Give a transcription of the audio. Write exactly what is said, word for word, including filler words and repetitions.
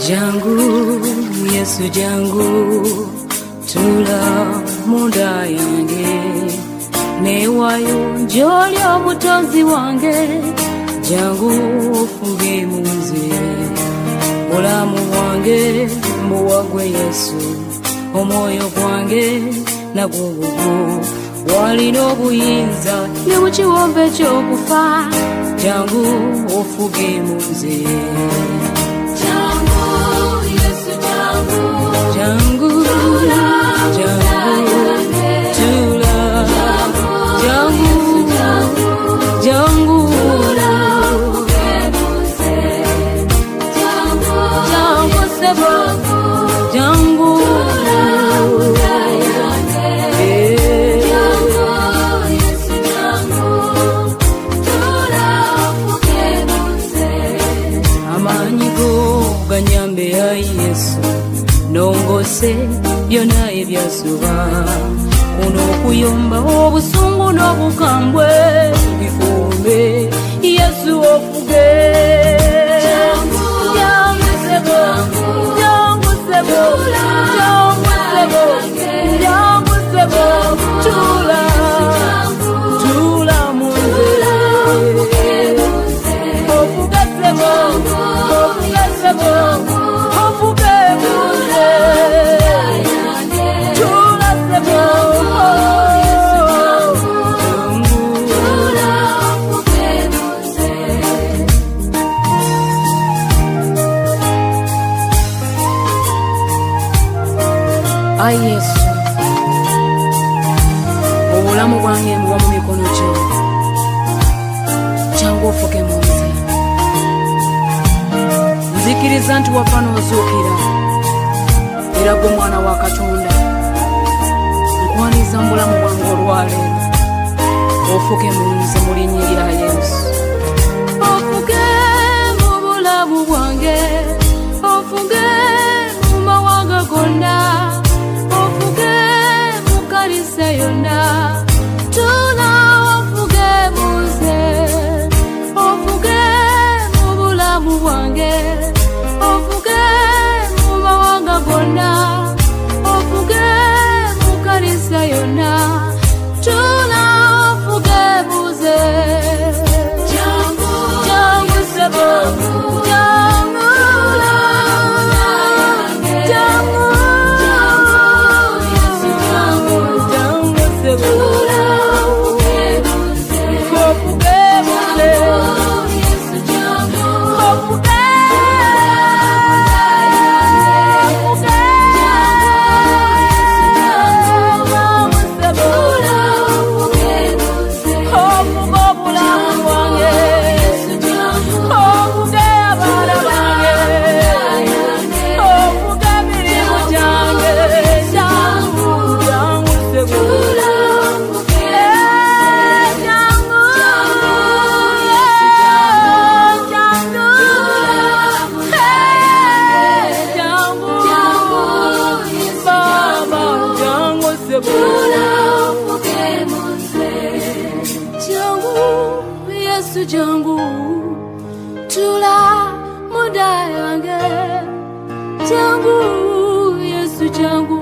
Jangu, Yesu jangu, tula munda yange, newayo njoli obutonzi wange, jangu ofuge munze, mulamu wange muwagwe Yesu, omwoyo gwange nagugugu, walina obuyinza ne bukiwombe ky'okufa, jangu ofuge munze. Jangu, tula, jangu, tula, jangu, jangu, tula, jangu sebo, jangu, amanyigo ganyambe ya Yesu. Nongose byona ebyasuba kuno kuyomba obusungu n'obukambwe bifumbe Yesu ofuge jangu sebo jangu sebo jangu sebo jangu sebo tula tula munze ofuge sebo ofuge sebo ofuge Ay Yesu, obulamu bwange mbuwa mu mikono gyo, jangu ofuge munze. Nzikiriza nti wafa n'ozuukira, era gwe mwana wa Katonda. Nkwaniza mu bulamu bwange olwaleero, ofuge munze mu linnya lya Yesu. Ofuge mu bulamu bwange, ofuge mu mawanga gonna, yona tula ofuge munze ofuge mu bulamu bwange ofuge mu mawanga gonna ofuge mu kanisa yona tula ofuge munze jangu jangu sebo jangu jangu Yesu jangu, tula muda yange, jangu Yesu jangu.